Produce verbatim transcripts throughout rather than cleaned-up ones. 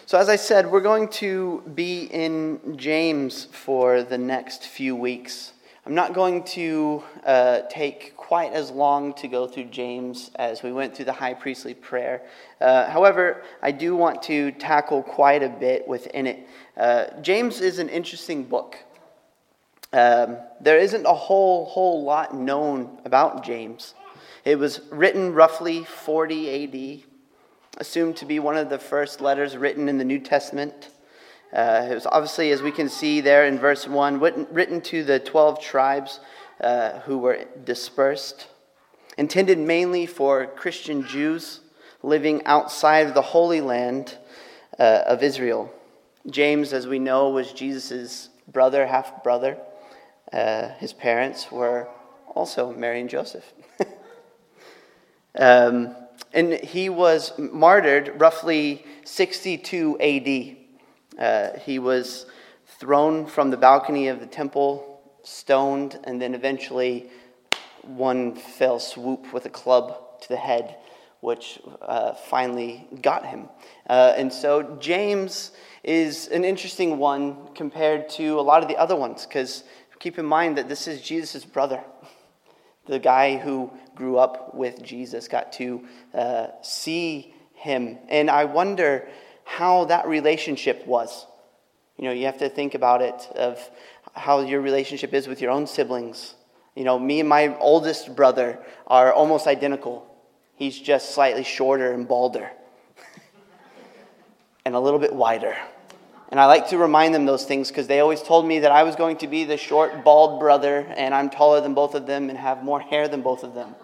So as I said, we're going to be in James for the next few weeks. I'm not going to uh, take quite as long to go through James as we went through the high priestly prayer. Uh, however, I do want to tackle quite a bit within it. Uh, James is an interesting book. Um, there isn't a whole whole lot known about James. It was written roughly forty A D, assumed to be one of the first letters written in the New Testament. Uh, it was obviously, as we can see there in verse one, written, written to the twelve tribes uh, who were dispersed, intended mainly for Christian Jews living outside of the Holy Land uh, of Israel. James, as we know, was Jesus' brother, half-brother. Uh, his parents were also Mary and Joseph. um, and he was martyred roughly sixty-two A D. Uh, he was thrown from the balcony of the temple, stoned, and then eventually one fell swoop with a club to the head, which uh, finally got him. Uh, and so James is an interesting one compared to a lot of the other ones, because keep in mind that this is Jesus' brother. The guy who grew up with Jesus got to uh, see him. And I wonder how that relationship was. You know, you have to think about it, of how your relationship is with your own siblings. You know, me and my oldest brother are almost identical. He's just slightly shorter and balder. And a little bit wider. And I like to remind them those things because they always told me that I was going to be the short, bald brother, and I'm taller than both of them and have more hair than both of them.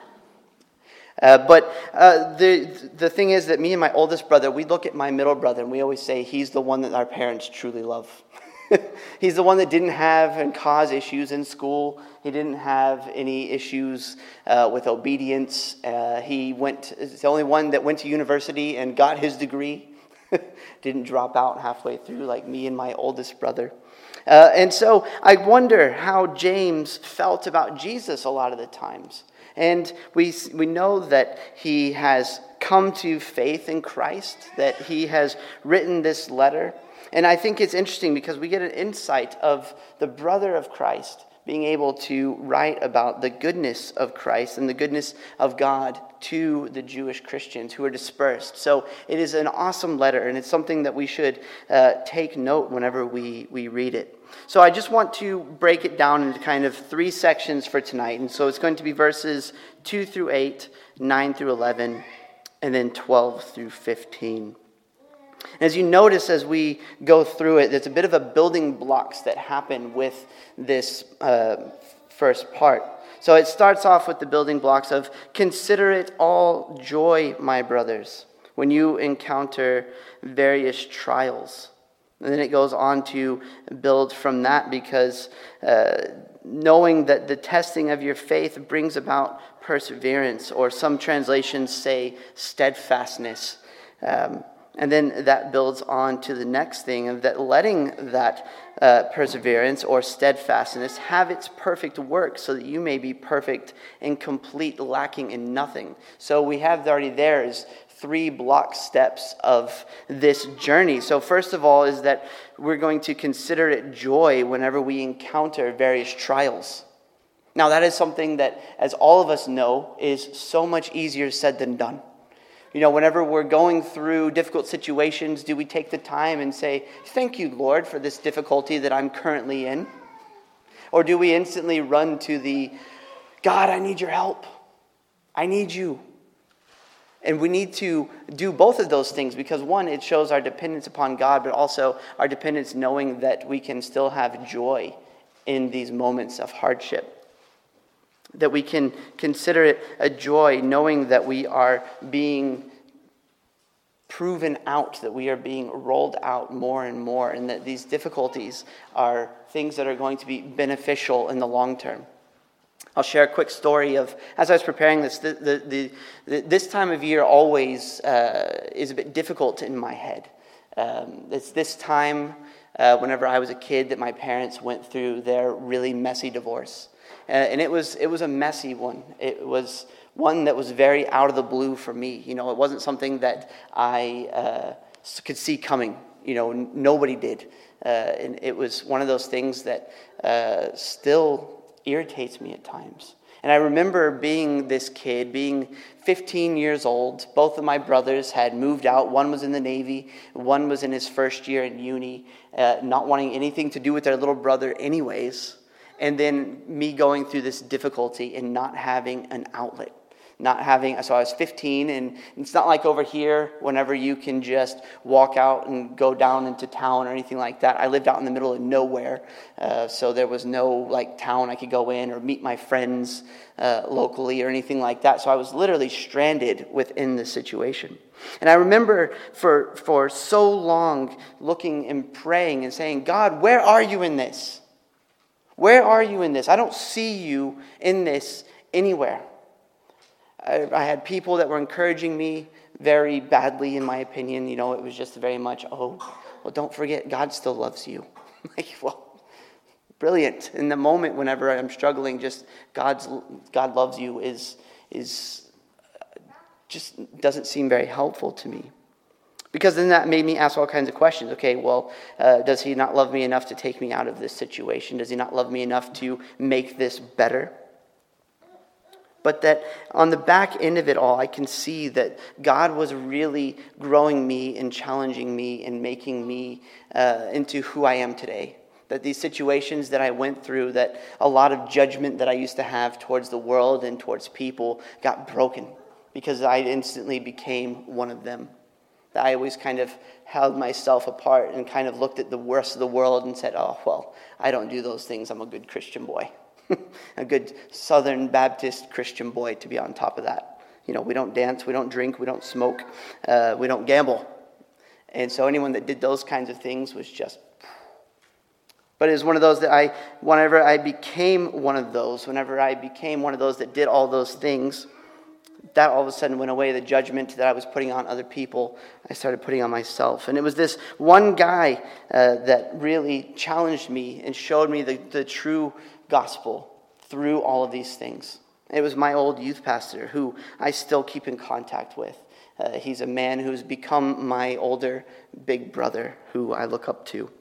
Uh, but uh, the the thing is that me and my oldest brother, we look at my middle brother and we always say he's the one that our parents truly love. He's the one that didn't have and cause issues in school. He didn't have any issues uh, with obedience. Uh, he went. It's the only one that went to university and got his degree. Didn't drop out halfway through like me and my oldest brother. Uh, and so I wonder how James felt about Jesus a lot of the times. And we we know that he has come to faith in Christ, that he has written this letter. And I think it's interesting because we get an insight of the brother of Christ being able to write about the goodness of Christ and the goodness of God to the Jewish Christians who are dispersed. So it is an awesome letter, and it's something that we should uh, take note whenever we, we read it. So I just want to break it down into kind of three sections for tonight. And so it's going to be verses two through eight, nine through eleven, and then twelve through fifteen. As you notice as we go through it, there's a bit of a building blocks that happen with this uh, first part. So it starts off with the building blocks of, consider it all joy, my brothers, when you encounter various trials. And then it goes on to build from that because uh, knowing that the testing of your faith brings about perseverance, or some translations say steadfastness. Um, And then that builds on to the next thing of that letting that uh, perseverance or steadfastness have its perfect work so that you may be perfect and complete, lacking in nothing. So we have already there is three block steps of this journey. So first of all is that we're going to consider it joy whenever we encounter various trials. Now that is something that, as all of us know, is so much easier said than done. You know, whenever we're going through difficult situations, do we take the time and say, thank you, Lord, for this difficulty that I'm currently in? Or do we instantly run to the, God, I need your help. I need you. And we need to do both of those things because, one, it shows our dependence upon God, but also our dependence knowing that we can still have joy in these moments of hardship. That we can consider it a joy knowing that we are being proven out, that we are being rolled out more and more, and that these difficulties are things that are going to be beneficial in the long term. I'll share a quick story of, as I was preparing this, the, the, the, the this time of year always uh, is a bit difficult in my head. Um, it's this time, uh, whenever I was a kid, that my parents went through their really messy divorce. Uh, and it was it was a messy one. It was one that was very out of the blue for me. You know, it wasn't something that I uh, could see coming. you know, n- nobody did. Uh, and it was one of those things that uh, still irritates me at times. And I remember being this kid, being fifteen years old. Both of my brothers had moved out. One was in the Navy. One was in his first year in uni, uh, not wanting anything to do with their little brother anyways. And then me going through this difficulty and not having an outlet. Not having, so I was fifteen, and it's not like over here, whenever you can just walk out and go down into town or anything like that. I lived out in the middle of nowhere, uh, so there was no like town I could go in or meet my friends uh, locally or anything like that. So I was literally stranded within the situation. And I remember for for so long looking and praying and saying, God, where are you in this? Where are you in this? I don't see you in this anywhere. I, I had people that were encouraging me very badly, in my opinion. You know, it was just very much, oh, well, don't forget, God still loves you. Like, well, brilliant. In the moment, whenever I'm struggling, just God's God loves you is is just doesn't seem very helpful to me. Because then that made me ask all kinds of questions. Okay, well, uh, does he not love me enough to take me out of this situation? Does he not love me enough to make this better? But that on the back end of it all, I can see that God was really growing me and challenging me and making me uh, into who I am today. That these situations that I went through, that a lot of judgment that I used to have towards the world and towards people got broken because I instantly became one of them. That I always kind of held myself apart and kind of looked at the worst of the world and said, oh, well, I don't do those things. I'm a good Christian boy. A good Southern Baptist Christian boy to be on top of that. You know, we don't dance, we don't drink, we don't smoke, uh, we don't gamble. And so anyone that did those kinds of things was just... But it was one of those that I, whenever I became one of those, whenever I became one of those that did all those things, that all of a sudden went away. The judgment that I was putting on other people, I started putting on myself. And it was this one guy uh, that really challenged me and showed me the, the true gospel through all of these things. It was my old youth pastor who I still keep in contact with. Uh, he's a man who's become my older big brother who I look up to.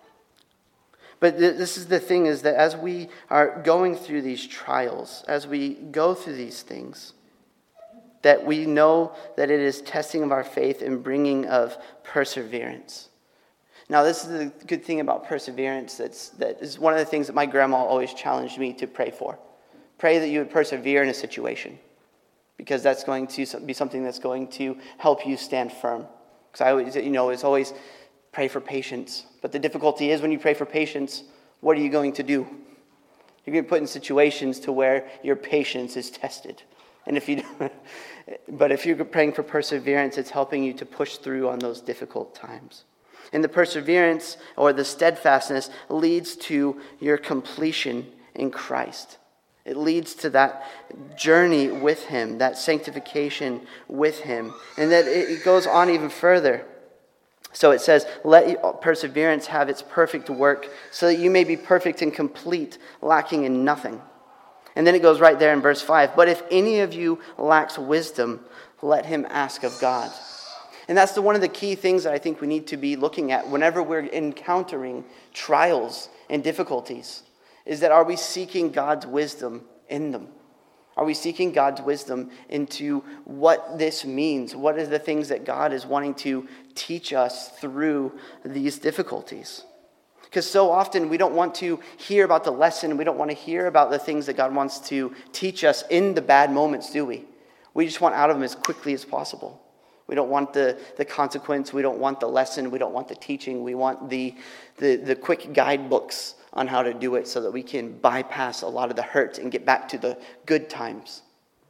But th- this is the thing, is that as we are going through these trials, as we go through these things, that we know that it is testing of our faith and bringing of perseverance. Now, this is the good thing about perseverance. That's, that is one of the things that my grandma always challenged me to pray for. Pray that you would persevere in a situation, because that's going to be something that's going to help you stand firm. Because I always, you know, it's always pray for patience. But the difficulty is when you pray for patience, what are you going to do? You're going to be put in situations to where your patience is tested. And if you, but if you're praying for perseverance, it's helping you to push through on those difficult times. And the perseverance or the steadfastness leads to your completion in Christ. It leads to that journey with Him, that sanctification with Him. And that it goes on even further. So it says, let perseverance have its perfect work, so that you may be perfect and complete, lacking in nothing. And then it goes right there in verse five. But if any of you lacks wisdom, let him ask of God. And that's the, one of the key things that I think we need to be looking at whenever we're encountering trials and difficulties, is that are we seeking God's wisdom in them? Are we seeking God's wisdom into what this means? What are the things that God is wanting to teach us through these difficulties? Because so often we don't want to hear about the lesson. We don't want to hear about the things that God wants to teach us in the bad moments, do we? We just want out of them as quickly as possible. We don't want the, the consequence. We don't want the lesson. We don't want the teaching. We want the, the, the quick guidebooks on how to do it so that we can bypass a lot of the hurt and get back to the good times.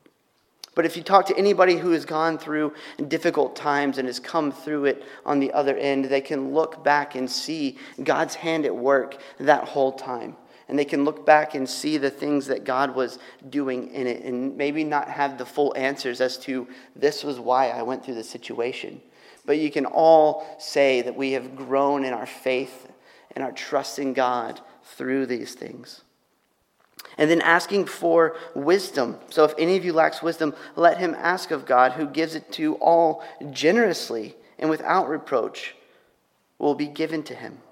But if you talk to anybody who has gone through difficult times and has come through it on the other end, they can look back and see God's hand at work that whole time. And they can look back and see the things that God was doing in it, and maybe not have the full answers as to this was why I went through the situation. But you can all say that we have grown in our faith and our trust in God through these things. And then asking for wisdom. So if any of you lacks wisdom, let him ask of God, who gives it to all generously and without reproach, will be given to him.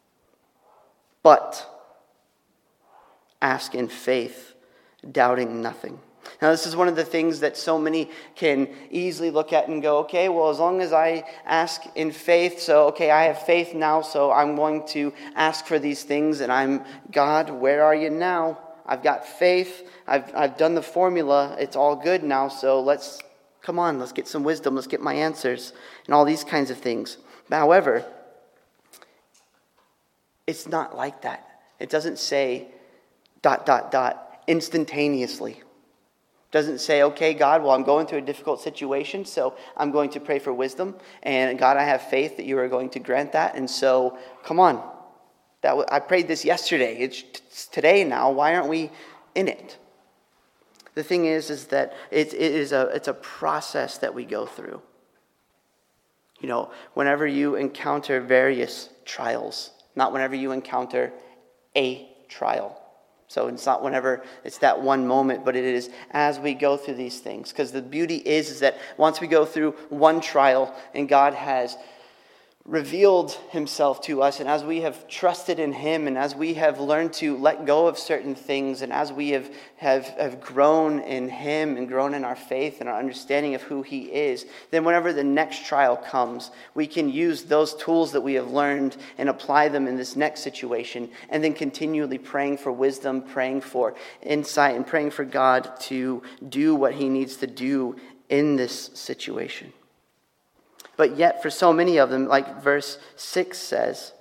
But ask in faith, doubting nothing. Now, this is one of the things that so many can easily look at and go, okay, well, as long as I ask in faith, so, okay, I have faith now, so I'm going to ask for these things, and I'm, God, where are you now? I've got faith, I've, I've done the formula, it's all good now, so let's, come on, let's get some wisdom, let's get my answers, and all these kinds of things. But however, it's not like that. It doesn't say, dot, dot, dot, instantaneously. Doesn't say, okay, God, well, I'm going through a difficult situation, so I'm going to pray for wisdom. And God, I have faith that you are going to grant that. And so, come on. That w- I prayed this yesterday. It's, it's today now. Why aren't we in it? The thing is, is that it, it is a, it's a process that we go through. You know, whenever you encounter various trials, not whenever you encounter a trial. So it's not whenever it's that one moment, but it is as we go through these things. Because the beauty is, is that once we go through one trial and God has revealed himself to us, and as we have trusted in him, and as we have learned to let go of certain things, and as we have, have, have grown in him and grown in our faith and our understanding of who he is, then whenever the next trial comes, we can use those tools that we have learned and apply them in this next situation, and then continually praying for wisdom, praying for insight, and praying for God to do what he needs to do in this situation. But yet, for so many of them, like verse six says,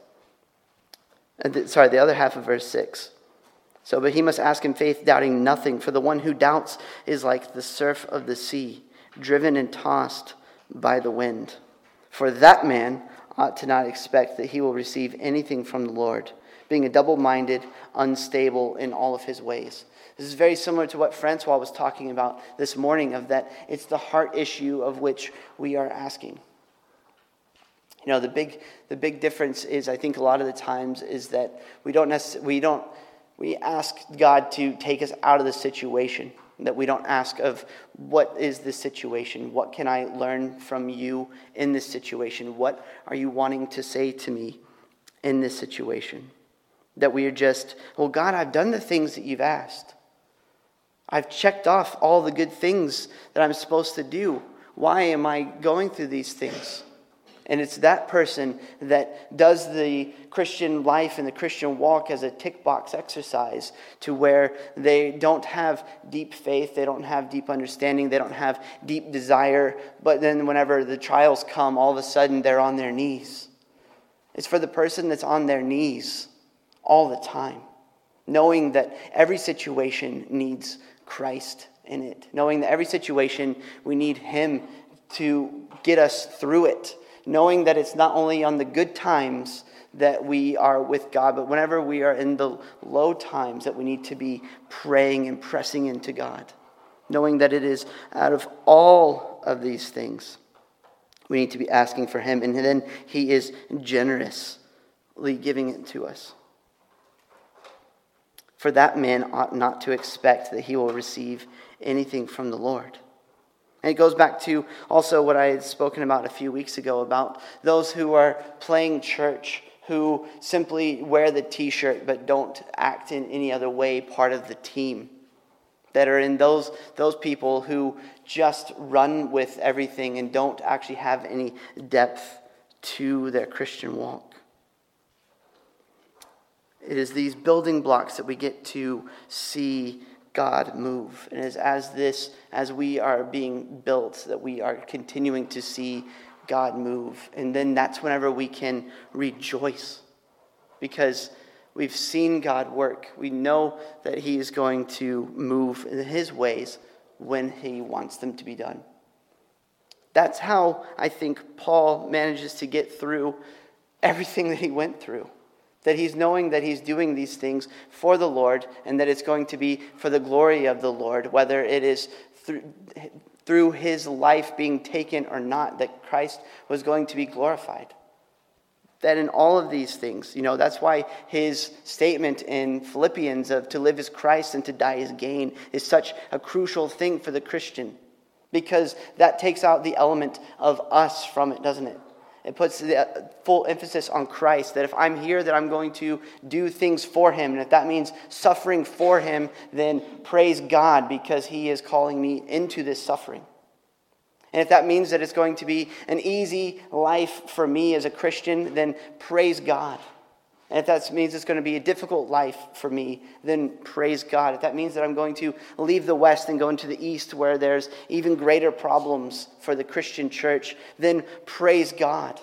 sorry, the other half of verse six. So, but he must ask in faith, doubting nothing. For the one who doubts is like the surf of the sea, driven and tossed by the wind. For that man ought to not expect that he will receive anything from the Lord, being a double-minded, unstable in all of his ways. This is very similar to what Francois was talking about this morning, of that it's the heart issue of which we are asking. You know, the big the big difference is, I think a lot of the times, is that we don't necess- we don't we ask God to take us out of the situation. That we don't ask of, what is this situation? What can I learn from you in this situation? What are you wanting to say to me in this situation? That we are just, well, God, I've done the things that you've asked. I've checked off all the good things that I'm supposed to do. Why am I going through these things? And it's that person that does the Christian life and the Christian walk as a tick box exercise, to where they don't have deep faith, they don't have deep understanding, they don't have deep desire, but then whenever the trials come, all of a sudden they're on their knees. It's for the person that's on their knees all the time, knowing that every situation needs Christ in it, knowing that every situation we need him to get us through it. Knowing that it's not only on the good times that we are with God, but whenever we are in the low times that we need to be praying and pressing into God. Knowing that it is out of all of these things, we need to be asking for him. And then he is generously giving it to us. For that man ought not to expect that he will receive anything from the Lord. And it goes back to also what I had spoken about a few weeks ago, about those who are playing church, who simply wear the t-shirt but don't act in any other way part of the team. That are in those, those people who just run with everything and don't actually have any depth to their Christian walk. It is these building blocks that we get to see God move. And it is as this, as we are being built, that we are continuing to see God move. And then that's whenever we can rejoice, because we've seen God work. We know that he is going to move in his ways when he wants them to be done. That's how I think Paul manages to get through everything that he went through. That he's knowing that he's doing these things for the Lord, and that it's going to be for the glory of the Lord, whether it is through, through his life being taken or not, that Christ was going to be glorified. That in all of these things, you know, that's why his statement in Philippians of to live is Christ and to die is gain is such a crucial thing for the Christian. Because that takes out the element of us from it, doesn't it? It puts the full emphasis on Christ, that if I'm here, that I'm going to do things for him. And if that means suffering for him, then praise God, because he is calling me into this suffering. And if that means that it's going to be an easy life for me as a Christian, then praise God. And if that means it's going to be a difficult life for me, then praise God. If that means that I'm going to leave the West and go into the East where there's even greater problems for the Christian church, then praise God.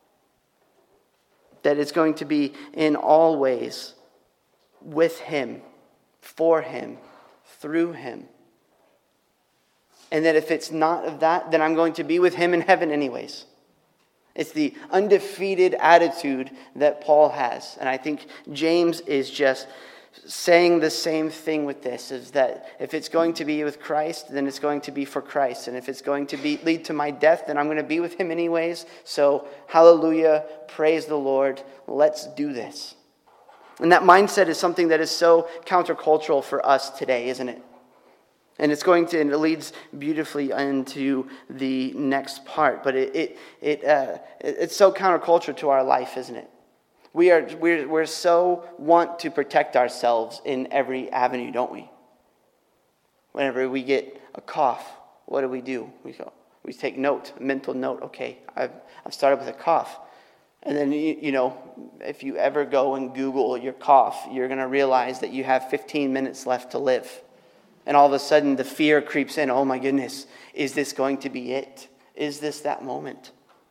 That it's going to be in all ways with him, for him, through him. And that if it's not of that, then I'm going to be with him in heaven anyways. It's the undefeated attitude that Paul has. And I think James is just saying the same thing with this, is that if it's going to be with Christ, then it's going to be for Christ. And if it's going to be lead to my death, then I'm going to be with him anyways. So hallelujah, praise the Lord, let's do this. And that mindset is something that is so countercultural for us today, isn't it? And it's going to, and it leads beautifully into the next part. But it it it uh, it's so counterculture to our life, isn't it? We are we're we're so want to protect ourselves in every avenue, don't we? Whenever we get a cough, what do we do? We go, we take note, mental note. Okay, I've I've started with a cough, and then you, you know, if you ever go and Google your cough, you're going to realize that you have fifteen minutes left to live. And all of a sudden, the fear creeps in. Oh my goodness, is this going to be it? Is this that moment?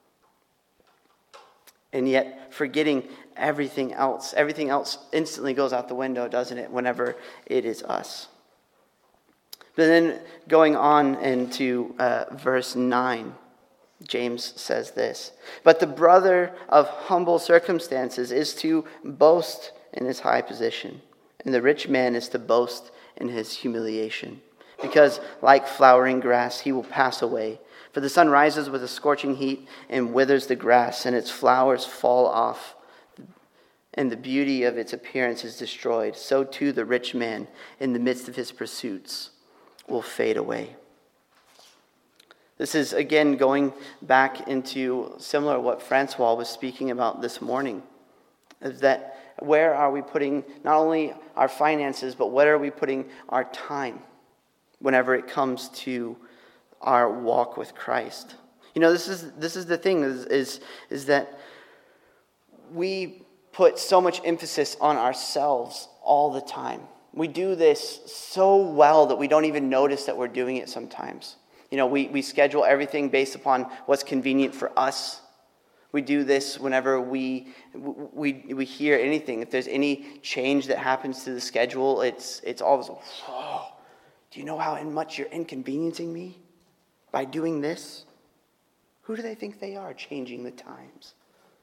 And yet, forgetting everything else, everything else instantly goes out the window, doesn't it, whenever it is us? But then, going on into uh, verse nine, James says this: "But the brother of humble circumstances is to boast in his high position, and the rich man is to boast in his humiliation. Because like flowering grass, he will pass away. For the sun rises with a scorching heat and withers the grass, and its flowers fall off, and the beauty of its appearance is destroyed. So too the rich man, in the midst of his pursuits, will fade away." This is, again, going back into similar to what Francois was speaking about this morning, is that where are we putting not only our finances, but where are we putting our time whenever it comes to our walk with Christ? You know, this is this is the thing, is, is, is that we put so much emphasis on ourselves all the time. We do this so well that we don't even notice that we're doing it sometimes. You know, we, we schedule everything based upon what's convenient for us. We do this whenever we we we hear anything. If there's any change that happens to the schedule, it's it's always, oh, do you know how much you're inconveniencing me by doing this? Who do they think they are, changing the times?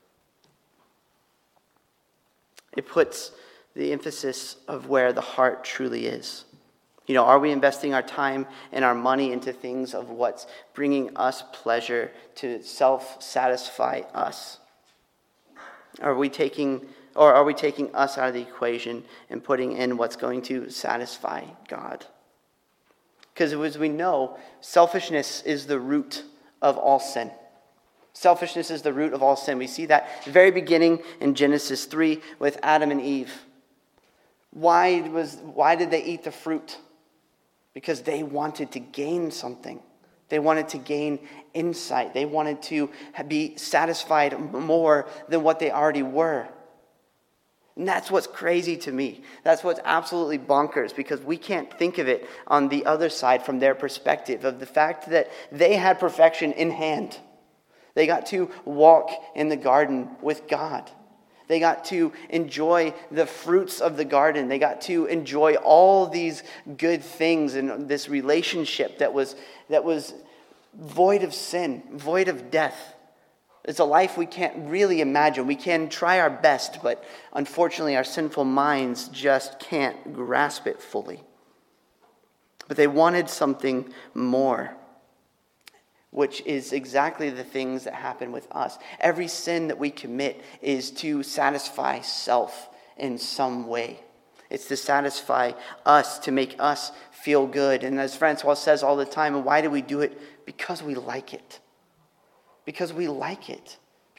It puts the emphasis of where the heart truly is. You know, are we investing our time and our money into things of what's bringing us pleasure to self-satisfy us? Are we taking, or are we taking us out of the equation and putting in what's going to satisfy God? Because as we know, selfishness is the root of all sin. Selfishness is the root of all sin. We see that at the very beginning in Genesis three with Adam and Eve. Why was why did they eat the fruit? Because they wanted to gain something. They wanted to gain insight. They wanted to be satisfied more than what they already were. And that's what's crazy to me. That's what's absolutely bonkers, because we can't think of it on the other side from their perspective of the fact that they had perfection in hand. They got to walk in the garden with God. They got to enjoy the fruits of the garden. They got to enjoy all these good things in this relationship that was that was void of sin, void of death. It's a life we can't really imagine. We can try our best, but unfortunately our sinful minds just can't grasp it fully. But they wanted something more, which is exactly the things that happen with us. Every sin that we commit is to satisfy self in some way. It's to satisfy us, to make us feel good. And as Francois says all the time, and why do we do it? Because we like it. Because we like it.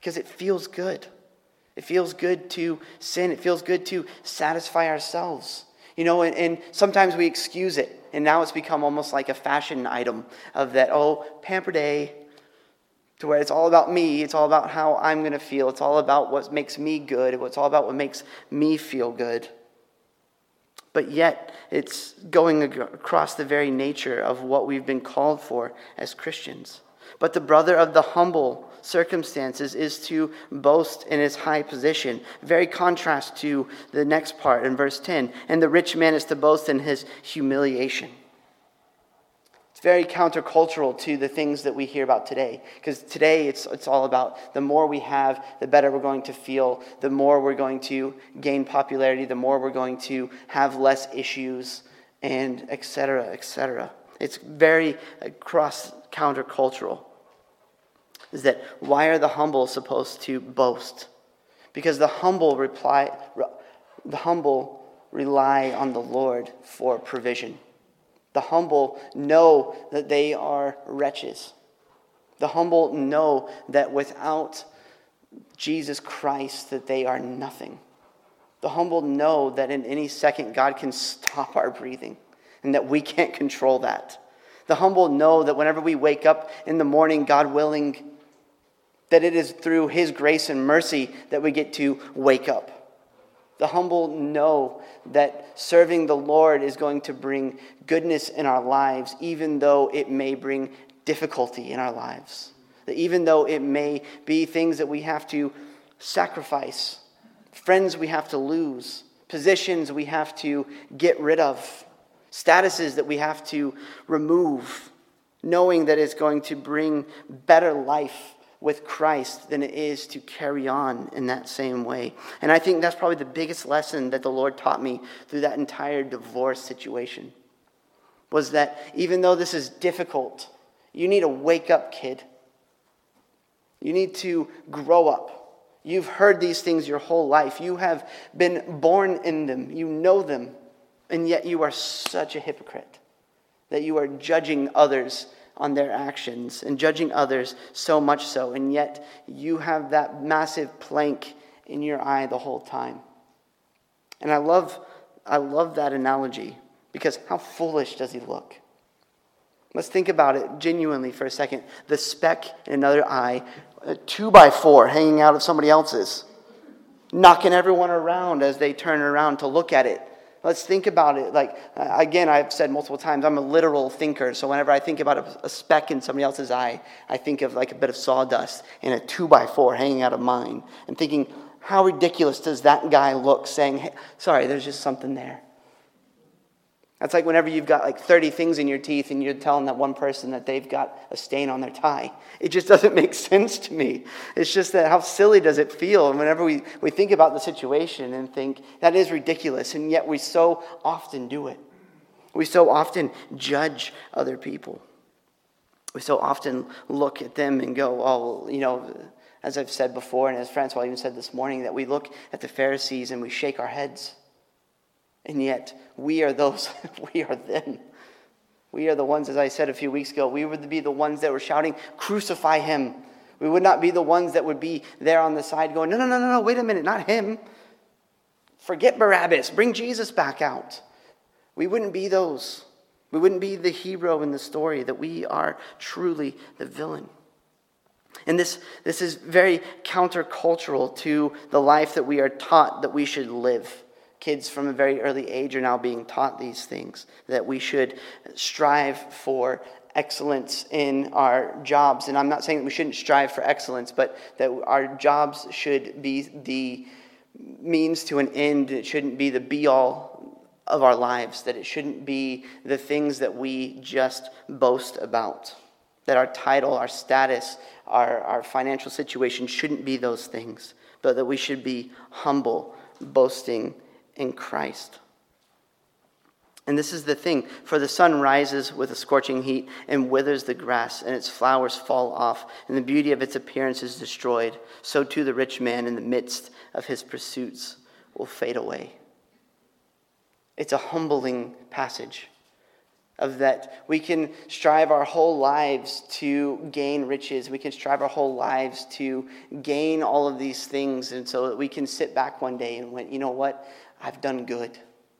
because it feels good. It feels good to sin. It feels good to satisfy ourselves. You know, and, and sometimes we excuse it. And now it's become almost like a fashion item of that, oh, pamper day, to where it's all about me. It's all about how I'm going to feel. It's all about what makes me good. It's all about what makes me feel good. But yet, it's going across the very nature of what we've been called for as Christians. But the brother of the humble circumstances is to boast in his high position. Very contrast to the next part in verse ten. And the rich man is to boast in his humiliation. It's very countercultural to the things that we hear about today. Because today it's it's all about the more we have, the better we're going to feel. The more we're going to gain popularity. The more we're going to have less issues, and et cetera, et cetera. It's very cross countercultural. Is that why are the humble supposed to boast? Because the humble reply, the humble rely on the Lord for provision. The humble know that they are wretches. The humble know that without Jesus Christ that they are nothing. The humble know that in any second God can stop our breathing and that we can't control that. The humble know that whenever we wake up in the morning, God willing, that it is through His grace and mercy that we get to wake up. The humble know that serving the Lord is going to bring goodness in our lives, even though it may bring difficulty in our lives. That even though it may be things that we have to sacrifice, friends we have to lose, positions we have to get rid of, statuses that we have to remove, knowing that it's going to bring better life with Christ than it is to carry on in that same way. And I think that's probably the biggest lesson that the Lord taught me through that entire divorce situation. Was that even though this is difficult, you need to wake up, kid. You need to grow up. You've heard these things your whole life. You have been born in them. You know them. And yet you are such a hypocrite that you are judging others on their actions and judging others so much so, and yet you have that massive plank in your eye the whole time. And I love I love that analogy, because how foolish does he look? Let's think about it genuinely for a second. The speck in another eye, a two by four hanging out of somebody else's, knocking everyone around as they turn around to look at it. Let's think about it. Like, uh, again, I've said multiple times, I'm a literal thinker. So whenever I think about a, a speck in somebody else's eye, I think of like a bit of sawdust and a two by four hanging out of mine. And thinking, how ridiculous does that guy look saying, hey, sorry, there's just something there. That's like whenever you've got like thirty things in your teeth and you're telling that one person that they've got a stain on their tie. It just doesn't make sense to me. It's just that how silly does it feel? And whenever we, we think about the situation and think, that is ridiculous. And yet we so often do it. We so often judge other people. We so often look at them and go, oh, well, you know, as I've said before, and as Francois even said this morning, that we look at the Pharisees and we shake our heads. And yet, we are those, we are them. We are the ones, as I said a few weeks ago, we would be the ones that were shouting, crucify him. We would not be the ones that would be there on the side going, no, no, no, no, no, wait a minute, not him. Forget Barabbas, bring Jesus back out. We wouldn't be those. We wouldn't be the hero in the story, that we are truly the villain. And this, this is very countercultural to the life that we are taught that we should live. Kids from a very early age are now being taught these things, that we should strive for excellence in our jobs. And I'm not saying that we shouldn't strive for excellence, but that our jobs should be the means to an end. It shouldn't be the be-all of our lives, that it shouldn't be the things that we just boast about. That our title, our status, our, our financial situation shouldn't be those things, but that we should be humble, boasting in Christ. And this is the thing, for the sun rises with a scorching heat and withers the grass, and its flowers fall off, and the beauty of its appearance is destroyed. So too the rich man in the midst of his pursuits will fade away. It's a humbling passage of that we can strive our whole lives to gain riches. We can strive our whole lives to gain all of these things, and so that we can sit back one day and went, you know what? I've done good.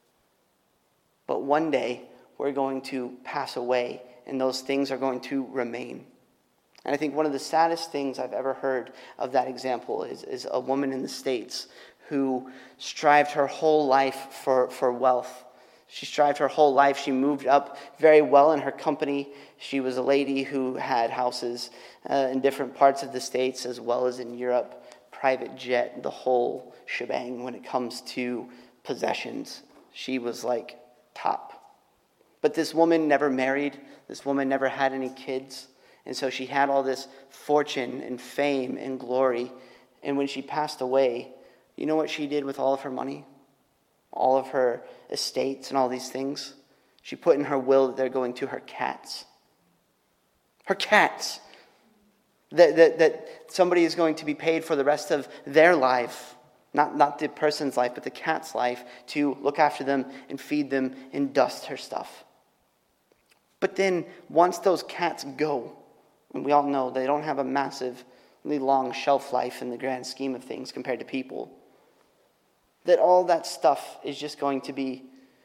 But one day, we're going to pass away, and those things are going to remain. And I think one of the saddest things I've ever heard of that example is, is a woman in the States who strived her whole life for, for wealth. She strived her whole life. She moved up very well in her company. She was a lady who had houses uh, in different parts of the States as well as in Europe, private jet, the whole shebang when it comes to possessions. She was like top. But this woman never married. This woman never had any kids. And so she had all this fortune and fame and glory. And when she passed away, you know what she did with all of her money? All of her estates and all these things? She put in her will that they're going to her cats. Her cats. That, that, that somebody is going to be paid for the rest of their life. Not, not the person's life, but the cat's life. To look after them and feed them and dust her stuff. But then once those cats go, and we all know they don't have a massively long shelf life in the grand scheme of things compared to people, that all that stuff is just going to be,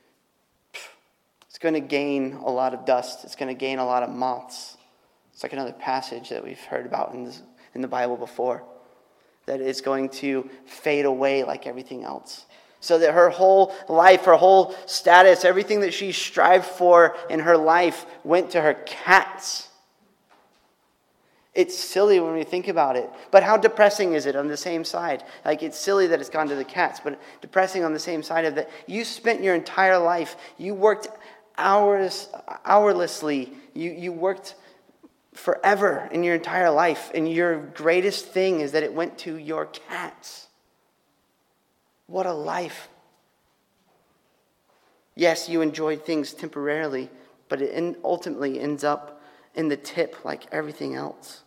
it's going to gain a lot of dust. It's going to gain a lot of moths. It's like another passage that we've heard about in, this, in the Bible before, that it's going to fade away like everything else. So that her whole life, her whole status, everything that she strived for in her life went to her cats. It's silly when we think about it. But how depressing is it on the same side? Like, it's silly that it's gone to the cats, but depressing on the same side of that. You spent your entire life, you worked hours, hourlessly. You, you worked forever in your entire life, and your greatest thing is that it went to your cats. What a life. Yes, you enjoyed things temporarily, but it ultimately ends up in the tip like everything else.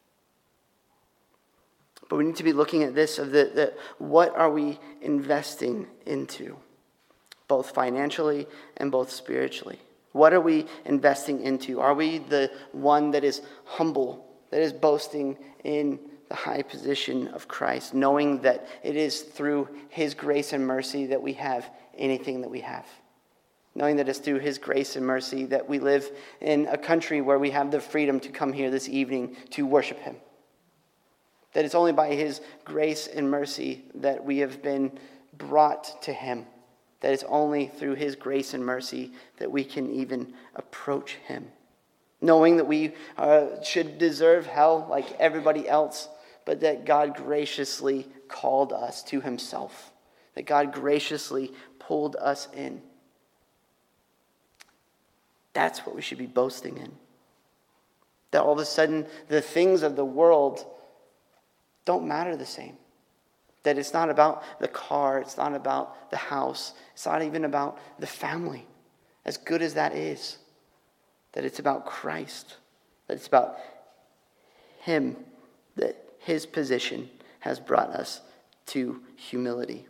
But we need to be looking at this of the, the what are we investing into, both financially and both spiritually. What are we investing into? Are we the one that is humble, that is boasting in the high position of Christ, knowing that it is through His grace and mercy that we have anything that we have? Knowing that it's through His grace and mercy that we live in a country where we have the freedom to come here this evening to worship Him. That it's only by His grace and mercy that we have been brought to Him. That it's only through His grace and mercy that we can even approach Him. Knowing that we uh, should deserve hell like everybody else, but that God graciously called us to Himself. That God graciously pulled us in. That's what we should be boasting in. That all of a sudden the things of the world don't matter the same. That it's not about the car, it's not about the house, it's not even about the family, as good as that is. That it's about Christ, that it's about Him, that His position has brought us to humility.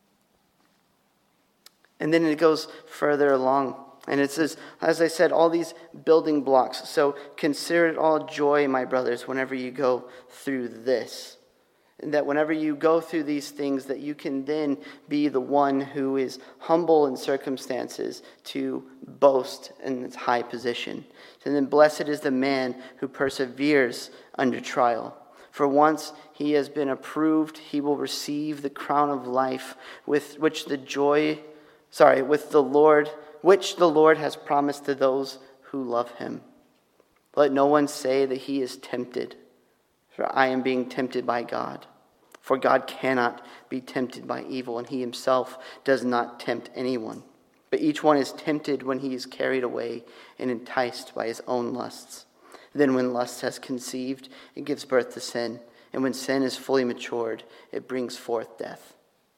And then it goes further along. And it says, as I said, all these building blocks. So consider it all joy, my brothers, whenever you go through this. And that whenever you go through these things, that you can then be the one who is humble in circumstances to boast in its high position. And then blessed is the man who perseveres under trial. For once he has been approved, he will receive the crown of life with which the joy, sorry, with the Lord, which the Lord has promised to those who love Him. Let no one say that he is tempted, for I am being tempted by God. For God cannot be tempted by evil, and He Himself does not tempt anyone. But each one is tempted when he is carried away and enticed by his own lusts. Then when lust has conceived, it gives birth to sin. And when sin is fully matured, it brings forth death.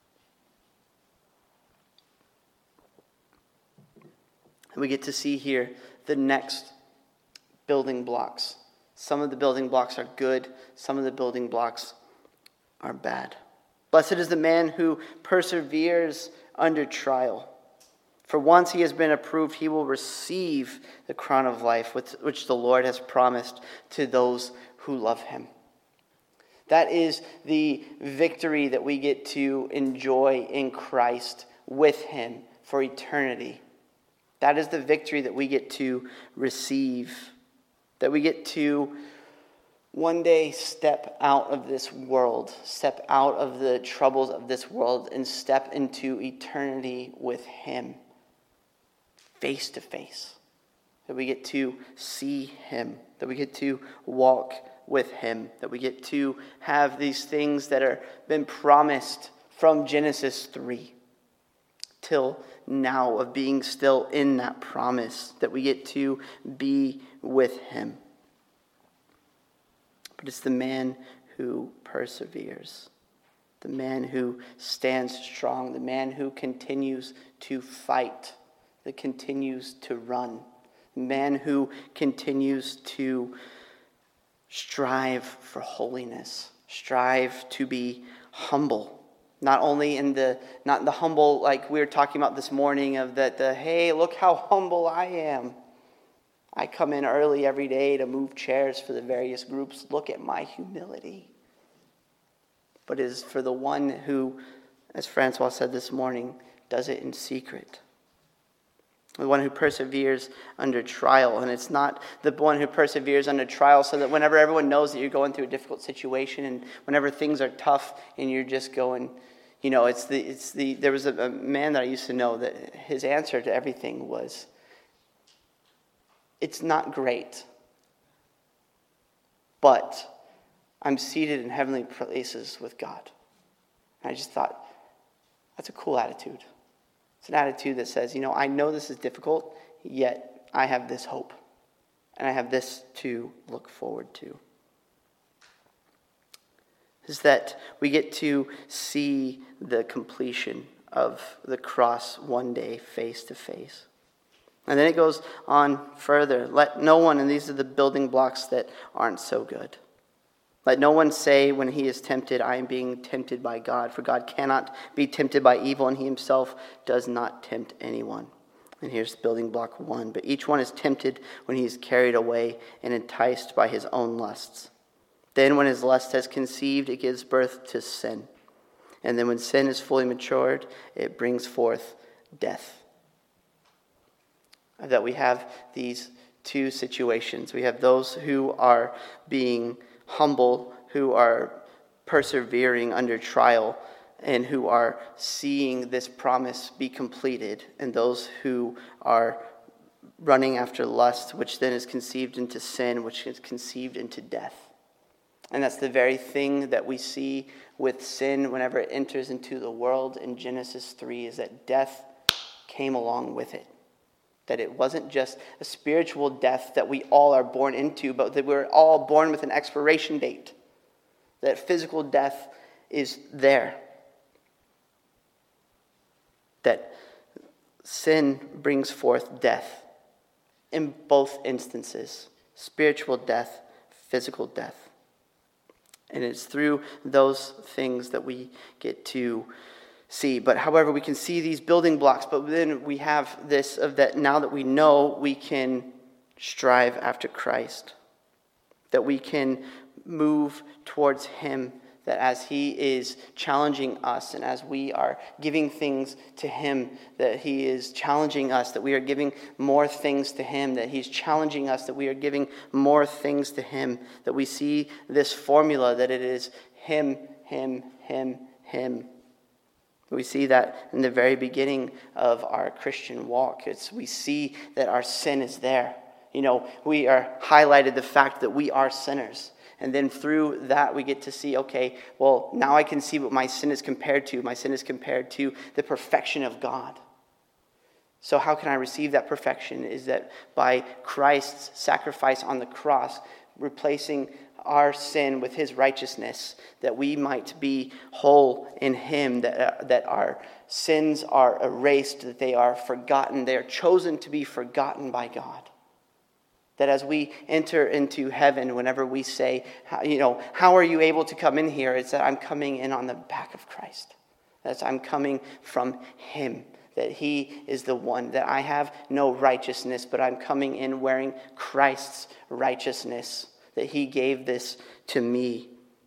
And we get to see here the next building blocks. Some of the building blocks are good. Some of the building blocks are bad. Blessed is the man who perseveres under trial. For once he has been approved, he will receive the crown of life, which the Lord has promised to those who love him. That is the victory that we get to enjoy in Christ with him for eternity. That is the victory that we get to receive. That we get to one day step out of this world, step out of the troubles of this world, and step into eternity with him, face to face. That we get to see him, that we get to walk with him, that we get to have these things that are been promised from Genesis three till now, of being still in that promise, that we get to be with him. But it's the man who perseveres, the man who stands strong, the man who continues to fight, that continues to run, the man who continues to strive for holiness, strive to be humble. Not only in the, not the humble like we were talking about this morning of that the, hey, look how humble I am. I come in early every day to move chairs for the various groups. Look at my humility. But it is for the one who, as Francois said this morning, does it in secret. The one who perseveres under trial. And it's not the one who perseveres under trial so that whenever everyone knows that you're going through a difficult situation and whenever things are tough and you're just going, you know, it's the, it's the, there was a, a man that I used to know that his answer to everything was, it's not great, but I'm seated in heavenly places with God. And I just thought, that's a cool attitude. It's an attitude that says, you know, I know this is difficult, yet I have this hope. And I have this to look forward to. Is that we get to see the completion of the cross one day face to face. And then it goes on further. Let no one, and these are the building blocks that aren't so good. Let no one say when he is tempted, I am being tempted by God. For God cannot be tempted by evil, and he himself does not tempt anyone. And here's building block one. But each one is tempted when he is carried away and enticed by his own lusts. Then when his lust has conceived, it gives birth to sin. And then when sin is fully matured, it brings forth death. That we have these two situations. We have those who are being humble, who are persevering under trial, and who are seeing this promise be completed, and those who are running after lust, which then is conceived into sin, which is conceived into death. And that's the very thing that we see with sin whenever it enters into the world in Genesis three, is that death came along with it. That it wasn't just a spiritual death that we all are born into, but that we're all born with an expiration date. That physical death is there. That sin brings forth death in both instances. Spiritual death, physical death. And it's through those things that we get to see. But however, we can see these building blocks, but then we have this of that now that we know, we can strive after Christ. That we can move towards him, that as he is challenging us and as we are giving things to him, that he is challenging us, that we are giving more things to him, that he's challenging us, that we are giving more things to him, that we see this formula, that it is him, him, him, him. We see that in the very beginning of our Christian walk. It's, we see that our sin is there. You know, we are highlighted the fact that we are sinners. And then through that we get to see, okay, well, now I can see what my sin is compared to. My sin is compared to the perfection of God. So how can I receive that perfection? Is that by Christ's sacrifice on the cross, replacing our sin with his righteousness, that we might be whole in him, that, uh, that our sins are erased, that they are forgotten, they are chosen to be forgotten by God. That as we enter into heaven, whenever we say, you know, how are you able to come in here? It's that I'm coming in on the back of Christ. That I'm coming from him. That that he is the one, that I have no righteousness, but I'm coming in wearing Christ's righteousness, that he gave this to me.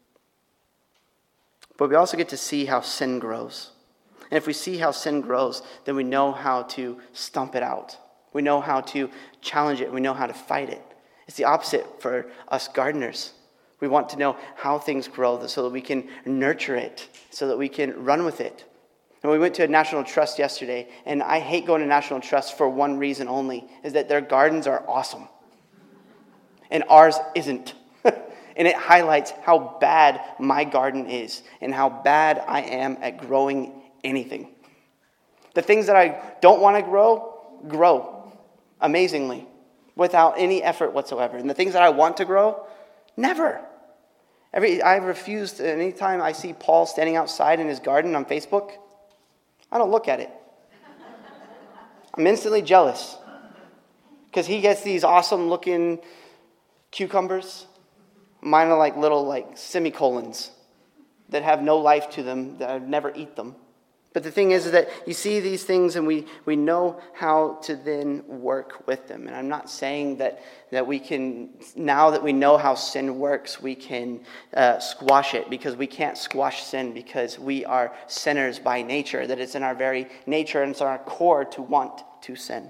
But we also get to see how sin grows. And if we see how sin grows, then we know how to stomp it out. We know how to challenge it. We know how to fight it. It's the opposite for us gardeners. We want to know how things grow so that we can nurture it, so that we can run with it. And we went to a National Trust yesterday, and I hate going to National Trust for one reason only, is that their gardens are awesome. And ours isn't. And it highlights how bad my garden is and how bad I am at growing anything. The things that I don't want to grow, grow amazingly without any effort whatsoever. And the things that I want to grow, never. Every I refuse to, anytime I see Paul standing outside in his garden on Facebook, I don't look at it. I'm instantly jealous because he gets these awesome looking cucumbers. Mine are like little like semicolons that have no life to them, that I'd never eat them. But the thing is, is that you see these things and we, we know how to then work with them. And I'm not saying that, that we can, now that we know how sin works, we can uh, squash it, because we can't squash sin because we are sinners by nature, that it's in our very nature and it's in our core to want to sin.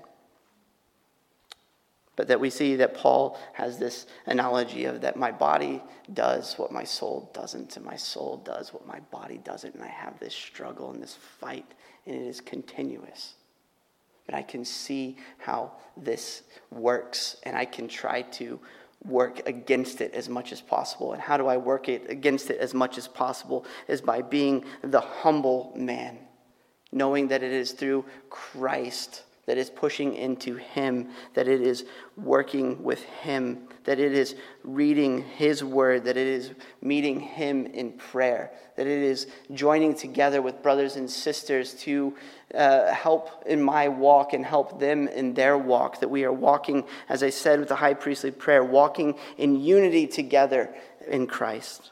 But that we see that Paul has this analogy of that my body does what my soul doesn't, and my soul does what my body doesn't, and I have this struggle and this fight, and it is continuous. But I can see how this works, and I can try to work against it as much as possible. And how do I work it against it as much as possible? Is by being the humble man, knowing that it is through Christ that is pushing into him, that it is working with him, that it is reading his word, that it is meeting him in prayer, that it is joining together with brothers and sisters to uh, help in my walk and help them in their walk, that we are walking, as I said with the high priestly prayer, walking in unity together in Christ.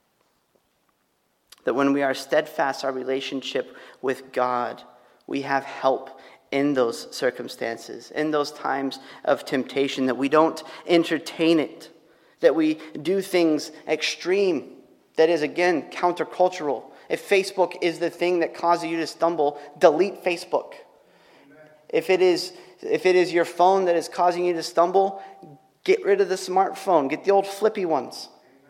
That when we are steadfast, our relationship with God, we have help in those circumstances, in those times of temptation, that we don't entertain it, that we do things extreme, that is, again, countercultural. If Facebook is the thing that causes you to stumble, delete Facebook. Amen. If it is, if it is your phone that is causing you to stumble, get rid of the smartphone. Get the old flippy ones.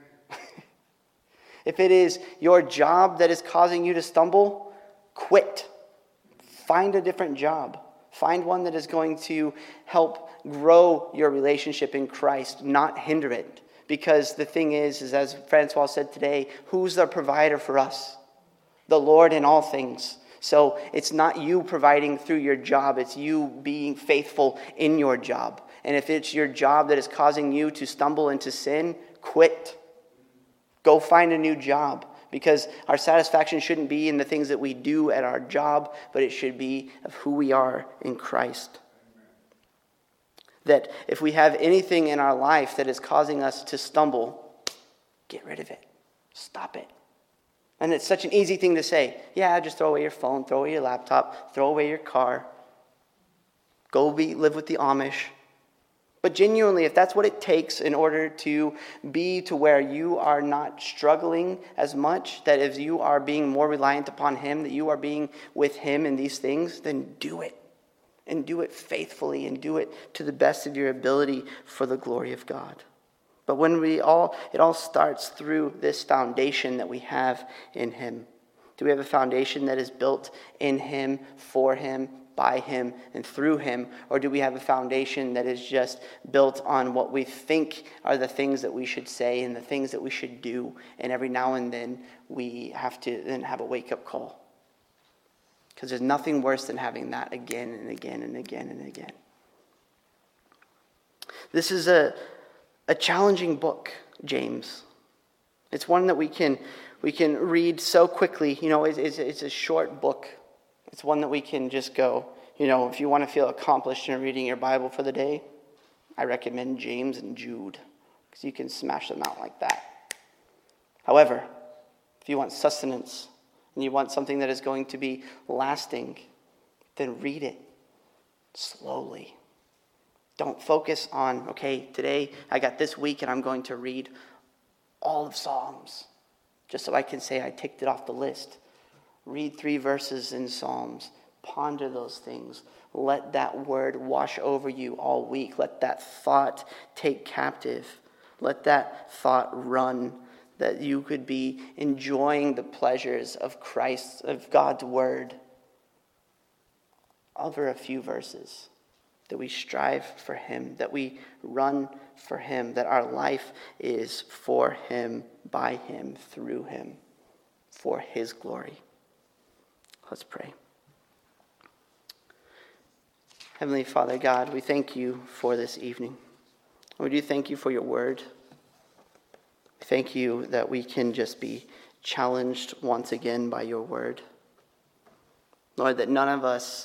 If it is your job that is causing you to stumble, quit. Find a different job. Find one that is going to help grow your relationship in Christ, not hinder it. Because the thing is, is as Francois said today, who's the provider for us? The Lord in all things. So it's not you providing through your job, it's you being faithful in your job. And if it's your job that is causing you to stumble into sin, quit. Go find a new job. Because our satisfaction shouldn't be in the things that we do at our job, but it should be of who we are in Christ. That if we have anything in our life that is causing us to stumble, get rid of it. Stop it. And it's such an easy thing to say. Yeah, just throw away your phone, throw away your laptop, throw away your car. Go be live with the Amish. But genuinely, if that's what it takes in order to be to where you are not struggling as much, that if you are being more reliant upon him, that you are being with him in these things, then do it. And do it faithfully and do it to the best of your ability for the glory of God. But when we all, it all starts through this foundation that we have in him. Do we have a foundation that is built in him, for him, by him, and through him? Or do we have a foundation that is just built on what we think are the things that we should say and the things that we should do, and every now and then we have to then have a wake-up call? Because there's nothing worse than having that again and again and again and again. This is a, a challenging book, James. It's one that we can we can read so quickly. You know, it's, it's, it's a short book. It's one that we can just go, you know, if you want to feel accomplished in reading your Bible for the day, I recommend James and Jude, because you can smash them out like that. However, if you want sustenance and you want something that is going to be lasting, then read it slowly. Don't focus on, okay, today I got this week and I'm going to read all of Psalms, just so I can say I ticked it off the list. Read three verses in Psalms. Ponder those things. Let that word wash over you all week. Let that thought take captive. Let that thought run, that you could be enjoying the pleasures of Christ, of God's word, over a few verses. That we strive for him, that we run for him, that our life is for him, by him, through him, for his glory. Let's pray. Heavenly Father God, we thank you for this evening. We do thank you for your word. We thank you that we can just be challenged once again by your word. Lord, that none of us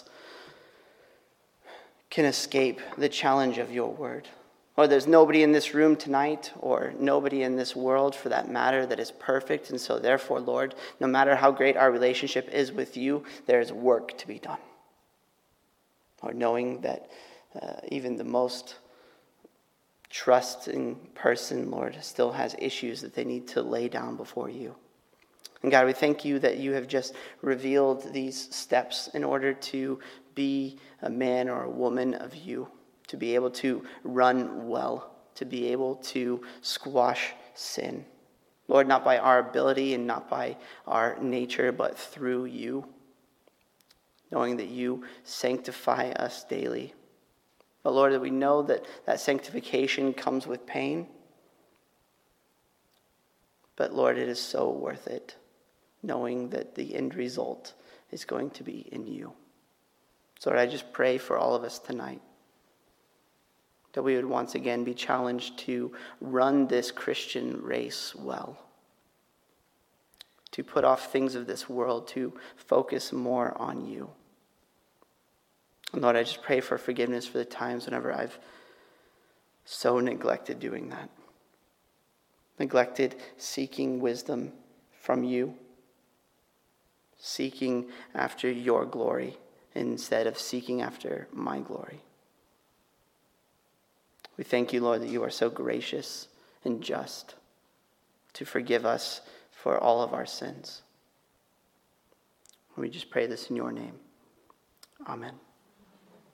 can escape the challenge of your word. Lord, there's nobody in this room tonight, or nobody in this world for that matter, that is perfect. And so therefore, Lord, no matter how great our relationship is with you, there is work to be done. Lord, knowing that uh, even the most trusting person, Lord, still has issues that they need to lay down before you. And God, we thank you that you have just revealed these steps in order to be a man or a woman of you, to be able to run well, to be able to squash sin. Lord, not by our ability and not by our nature, but through you, knowing that you sanctify us daily. But Lord, that we know that that sanctification comes with pain. But Lord, it is so worth it, knowing that the end result is going to be in you. So Lord, I just pray for all of us tonight, that we would once again be challenged to run this Christian race well, to put off things of this world, to focus more on you. And Lord, I just pray for forgiveness for the times whenever I've so neglected doing that, neglected seeking wisdom from you, seeking after your glory instead of seeking after my glory. We thank you, Lord, that you are so gracious and just to forgive us for all of our sins. We just pray this in your name. Amen.